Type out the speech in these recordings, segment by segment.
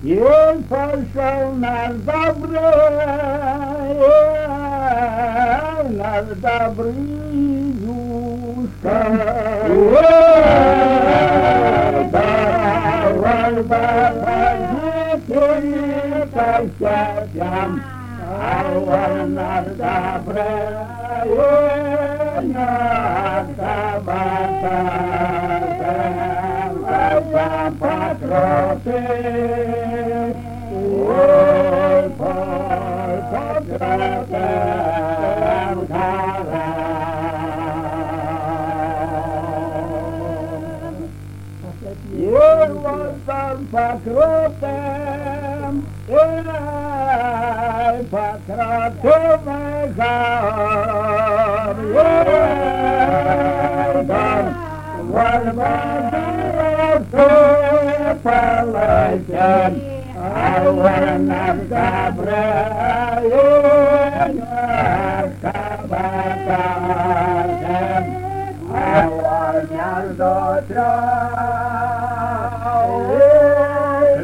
И пошел наш добрый Юшка. Давай, помогите соседям, а он наш добрый покроты. Ой, покротем гора. Ой, вот там покротем, ой, покротем гора. Ой, полетен, а он нам добрый кабакарем, а он между трех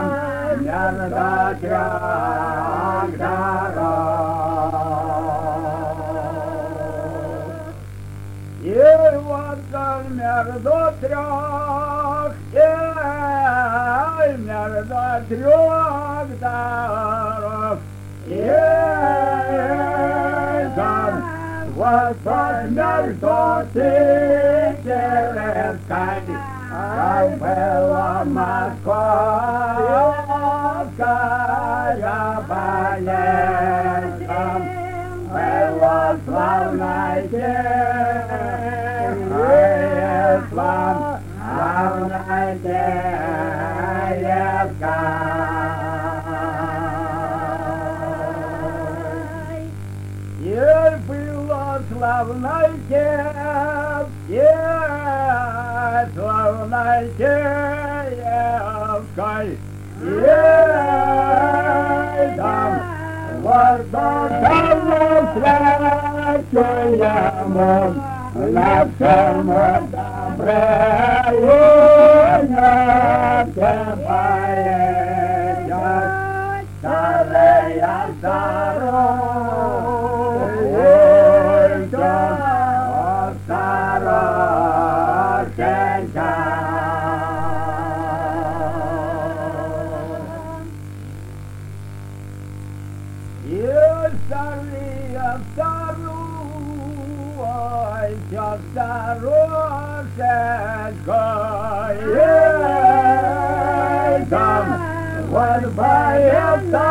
дорог. И вот он между трех, между трех дорог, там вот между Тихорецкой, как была московская болезнь, была славная славная девка. Ей была славной славной девкой. Ей там воздухом свечуему нашему доброму поедет старая старушка, старушенька. И старая старушка, старушенька, там вот боится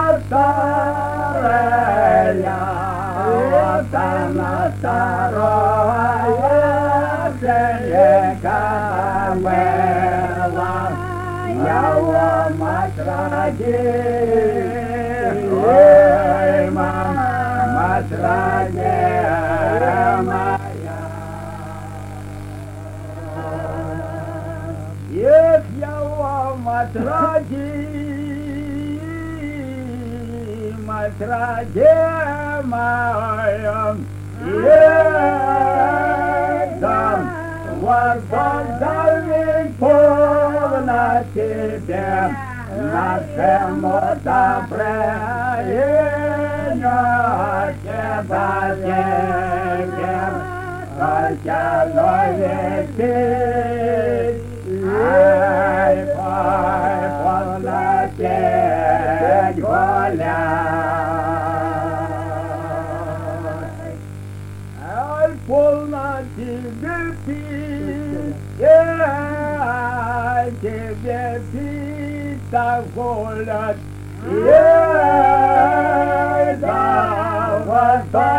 старая, вот она старая женщина была, его мать родила, ой, мать родила моя. Эх, его мать родила моя, там воздух полно тебе, нашему добрению поедем, только ловить. Ай, полно тебе гулять, ай, полно тебе пить, ай, тебе пить так гулять, ай, да, вот